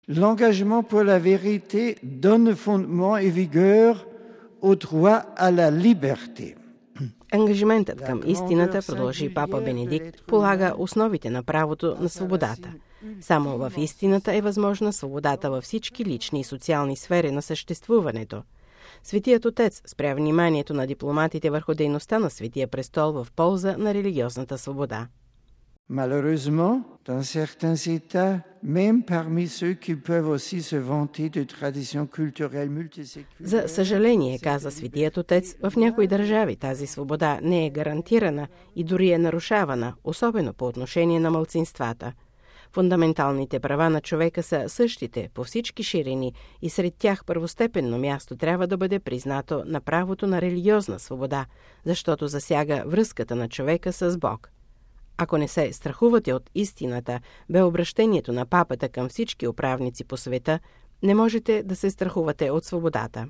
L'engagement pour la vérité donne fondement et vigueur au droit à la liberté. Ангажиментът към истината, продължи папа Бенедикт, полага основите на правото на свободата. Само в истината е възможна свободата във всички лични и социални сфери на съществуването. Светият Отец спря вниманието на дипломатите върху дейността на Светия престол в полза на религиозната свобода. Malheureusement, dans certains États, même parmi ceux qui peuvent aussi se vanter de traditions culturelles multiséculaires. За съжаление, каза Светият Отец, в някои държави тази свобода не е гарантирана и дори е нарушавана, особено по отношение на малцинствата. Фундаменталните права на човека са същите по всички ширини и сред тях първостепенно място трябва да бъде признато на правото на религиозна свобода, защото засяга връзката на човека с Бог. Ако не се страхувате от истината, бе обращението на папата към всички управници по света, не можете да се страхувате от свободата.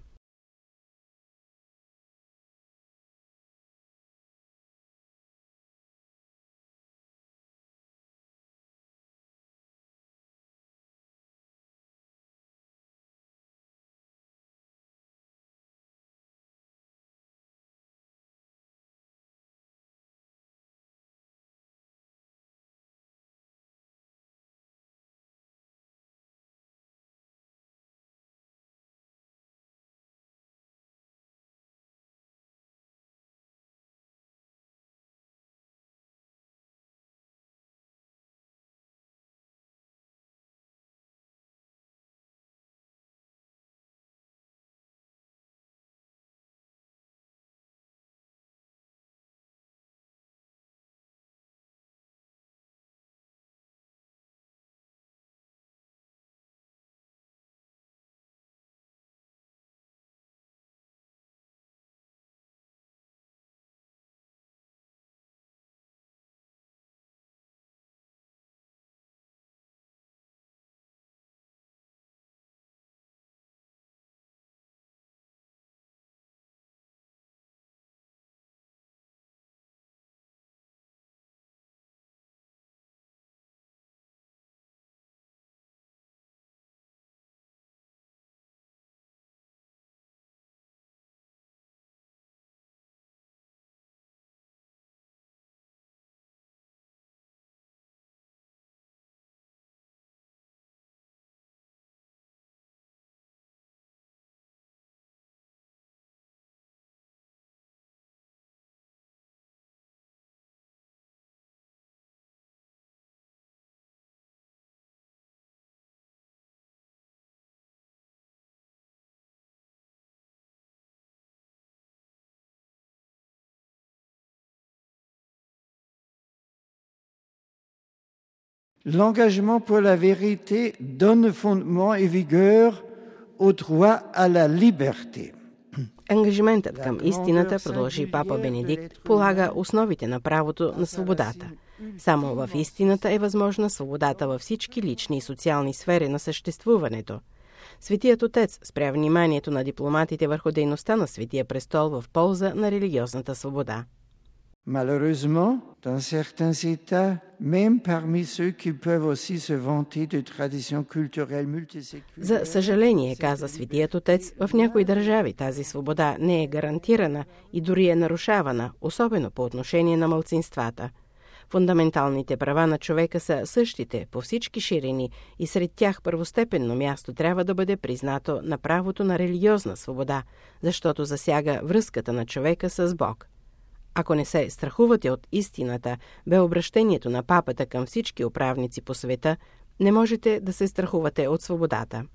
L'engagement pour la vérité donne fondement et vigueur au droit à la liberté. Ангажиментът към истината, продължи папа Бенедикт, полага основите на правото на свободата. Само в истината е възможна свободата във всички лични и социални сфери на съществуването. Светият Отец спря вниманието на дипломатите върху дейността на Светия престол в полза на религиозната свобода. Malheureusement, dans certains États, même parmi ceux qui peuvent aussi se vanter de traditions culturelles multiséculaires. За съжаление, каза Светият Отец, в някои държави тази свобода не е гарантирана и дори е нарушавана, особено по отношение на малцинствата. Фундаменталните права на човека са същите по всички ширини и сред тях първостепенно място трябва да бъде признато на правото на религиозна свобода, защото засяга връзката на човека с Бог. Ако не се страхувате от истината, бе обращението на папата към всички управници по света, не можете да се страхувате от свободата.